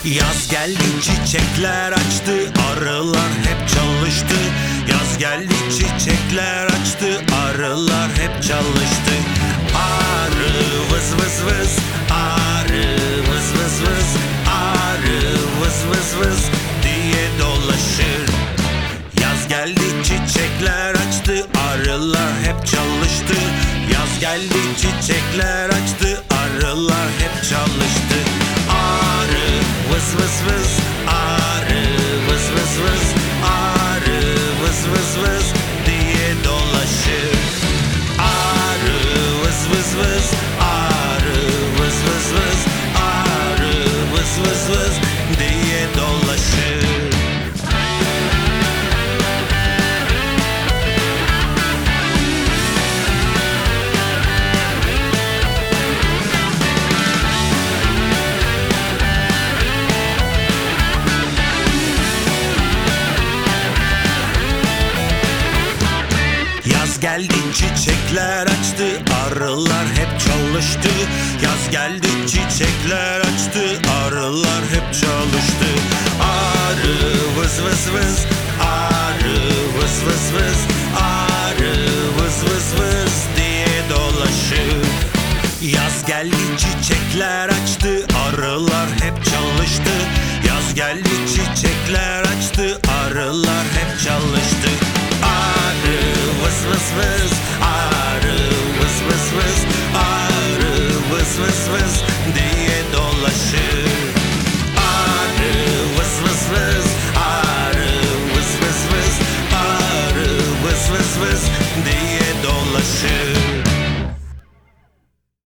Yaz geldi çiçekler açtı, arılar hep çalıştı. Yaz geldi çiçekler açtı, arılar hep çalıştı. Arı vız vız vız, arı vız vız vız, arı vız vız vız diye dolaşır. Yaz geldi çiçekler açtı, arılar hep çalıştı. Yaz geldi çiçekler açtı, arılar hep çalıştı. Arı vız vız vız, arı vız vız vız, arı vız vız vız diye dolaşır. Arı vız vız vız, arı vız vız vız, arı vız vız vız diye dolaşır. Yaz geldi çiçekler açtı, arılar hep çalıştı. Yaz geldi çiçekler açtı, arılar hep çalıştı. Arı vız vız vız, arı vız vız vız, arı vız vız vız diye dolaşır. Yaz geldi çiçekler açtı, arılar hep çalıştı. Yaz geldi çiçekler açtı, arılar hep çalıştı. Arı vız vız vız, arı vız vız vız, arı vız vız vız diye dolaşır. Arı vız vız vız, arı vız vız vız, arı vız vız vız diye dolaşır.